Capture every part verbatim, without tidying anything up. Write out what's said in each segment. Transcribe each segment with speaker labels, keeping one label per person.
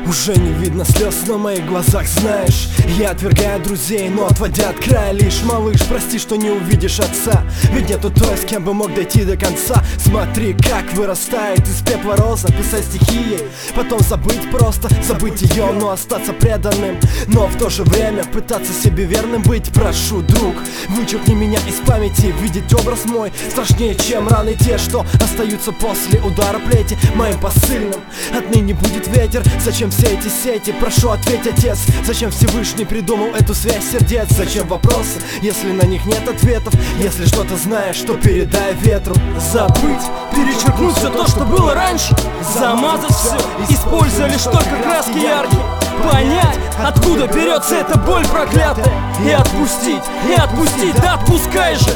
Speaker 1: Уже не видно слез на моих глазах, знаешь. Я отвергаю друзей, но отводя от края лишь. Малыш, прости, что не увидишь отца, ведь нету той, с кем бы мог дойти до конца. Смотри, как вырастает из пепла роза, писать стихи ей, потом забыть просто, забыть ее, но остаться преданным. Но в то же время пытаться себе верным быть. Прошу, друг, вычеркни меня из памяти. Видеть образ мой страшнее, чем раны те, что остаются после удара плети. Моим посыльным отныне будет ветер. Зачем все эти сети? Прошу, ответь, отец. Зачем Всевышний придумал эту связь сердец? Зачем вопросы, если на них нет ответов? Если что-то знаешь, то передай ветру.
Speaker 2: Забыть, перечеркнуть все то, что было раньше, замазать все, используя лишь только краски яркие. Понять, откуда берется эта боль проклятая, и отпустить, и отпустить, да отпускай же.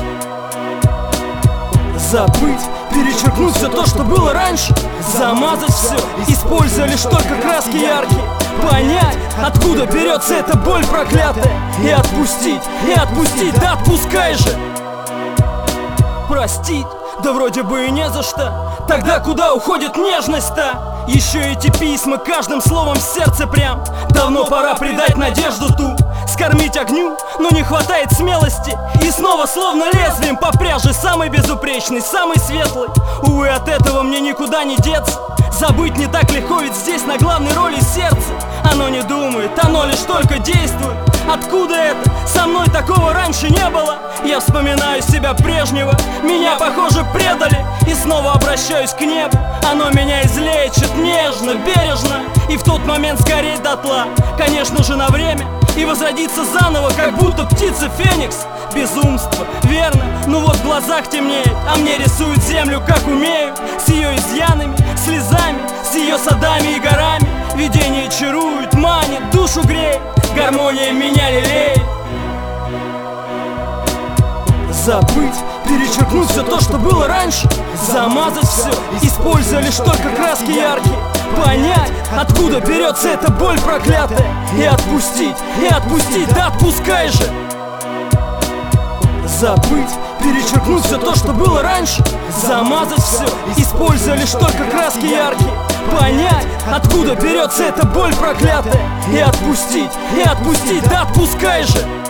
Speaker 2: Забыть, перечеркнуть все то, что было раньше, замазать все, используя лишь только краски яркие. Понять, откуда берется эта боль проклятая, и отпустить, и отпустить, да отпускай же. Простить, да вроде бы и не за что. Тогда куда уходит нежность-то? Еще эти письма, каждым словом в сердце прям. Давно пора придать надежду ту, скормить огню, но не хватает смелости. И снова словно лезвием по пряже, самый безупречный, самый светлый. Увы, от этого мне никуда не деться. Забыть не так легко, ведь здесь на главной роли сердце. Оно не думает, оно лишь только действует. Откуда это? Со мной такого раньше не было. Я вспоминаю себя прежнего, меня, похоже, предали. И снова обращаюсь к небу, оно меня излечит нежно, бережно. И в тот момент сгореть дотла, конечно же, на время. И возродиться заново, как будто птица Феникс. Безумство, верно, ну вот в глазах темнеет, а мне рисуют землю, как умеют. С ее изъянами, слезами, с ее садами и горами. Видение чарует, манит, душу греет, гармония меня лелеет. Забыть, перечеркнуть все то, что было раньше, замазать все, используя лишь только краски яркие. Понять, откуда берется эта боль проклятая, и отпустить, и отпустить, да отпускай же. Забыть, перечеркнуть все то, что было раньше, замазать все, используя лишь только краски яркие. Понять, откуда берется эта боль проклятая, и отпустить, и отпустить, да отпускай же.